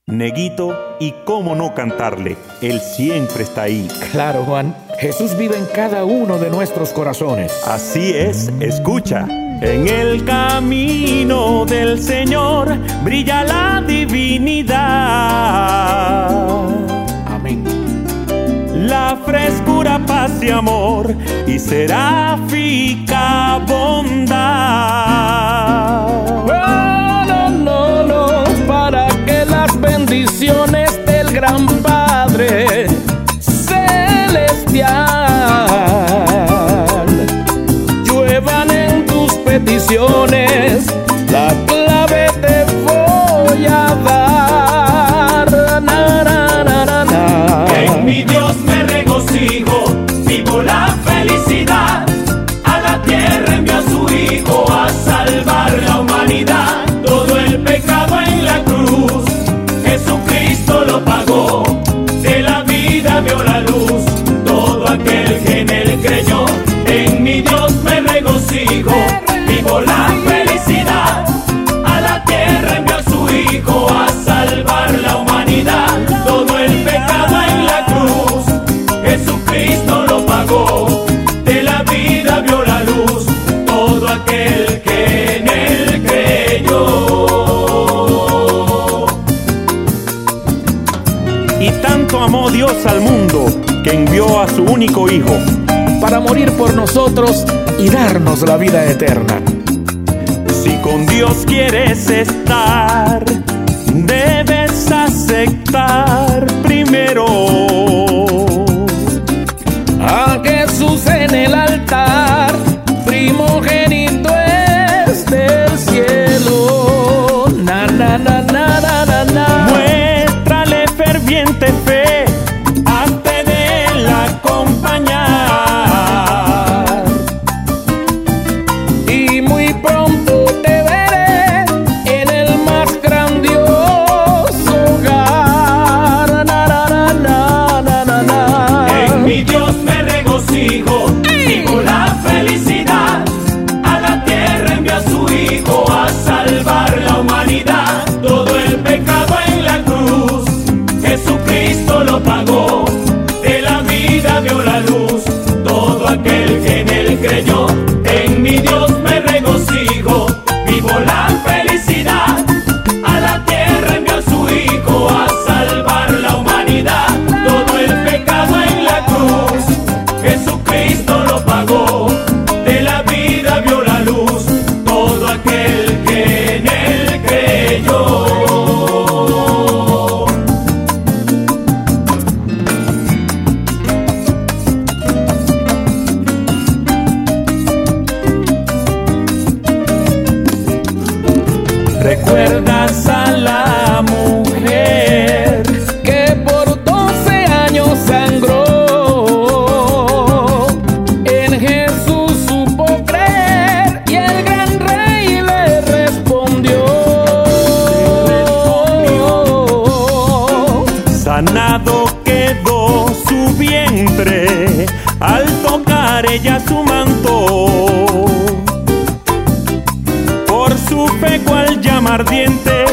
Neguito, y cómo no cantarle, Él siempre está ahí. Claro, Juan, Jesús vive en cada uno de nuestros corazones. Así es, escucha. En el camino del Señor brilla la divinidad. Amén. La frescura, paz y amor y seráfica bondad. No, para que las bendiciones del gran Padre Celestial lluevan en tus peticiones, la clave te voy a dar. En mi Dios me regocijo, vivo la felicidad. A la tierra envió a su Hijo a salvar la humanidad. Todo el pecado en la cruz, Jesucristo lo pagó. De la vida vio la luz, todo aquel que en él creyó. En mi Dios me regocijo, vivo la felicidad. A la tierra envió a su Hijo a salvar la humanidad. Todo el pecado en la cruz, Jesucristo lo pagó. De la vida vio la luz, todo aquel que en él creyó. Y tanto amó Dios al mundo que envió a su único Hijo Para morir por nosotros y darnos la vida eterna. Si con Dios quieres estar, debes aceptar primero A Jesús en el altar, primogénito es del cielo. Muéstrale ferviente fe, hazte de él acompañar. Y muy pronto te veré en el más grandioso hogar. En mi Dios me regocijo, vivo la felicidad. A la tierra envió a su Hijo a salvar la humanidad. Todo el pecado en la cruz, Jesucristo lo pagó. De la vida vio la luz, todo aquel que en él creyó. En mi Dios me regocijo, vivo la felicidad. A la tierra envió a su Hijo a salvar la humanidad. Todo el pecado en la cruz, Jesucristo lo pagó. De la vida vio la luz, todo aquel que en él creyó. ¿Recuerdas a la mujer Que por 12 años sangró? En Jesús supo creer y el gran rey le respondió. sanado quedó su vientre al tocar ella su manto? Por su fe cual llama ardiente